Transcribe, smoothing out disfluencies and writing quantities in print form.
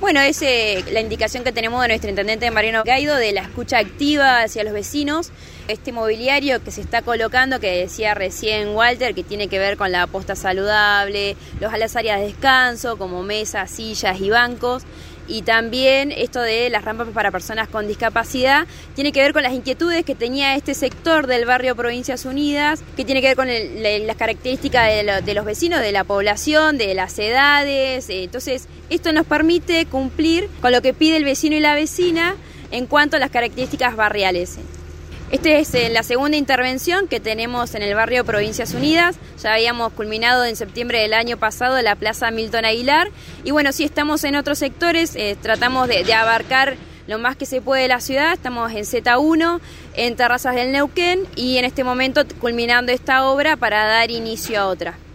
Bueno, es la indicación que tenemos de nuestro intendente Mariano Gaido de la escucha activa hacia los vecinos. Este mobiliario que se está colocando, que decía recién Walter, que tiene que ver con la posta saludable, las áreas de descanso, como mesas, sillas y bancos, y también esto de las rampas para personas con discapacidad, tiene que ver con las inquietudes que tenía este sector del barrio Provincias Unidas, que tiene que ver con las características de los vecinos, de la población, de las edades. Entonces, esto nos permite cumplir con lo que pide el vecino y la vecina en cuanto a las características barriales. Esta es la segunda intervención que tenemos en el barrio Provincias Unidas. Ya habíamos culminado en septiembre del año pasado la Plaza Milton Aguilar. Y bueno, sí estamos en otros sectores, tratamos de abarcar lo más que se puede de la ciudad. Estamos en Z1, en Terrazas del Neuquén y en este momento culminando esta obra para dar inicio a otra.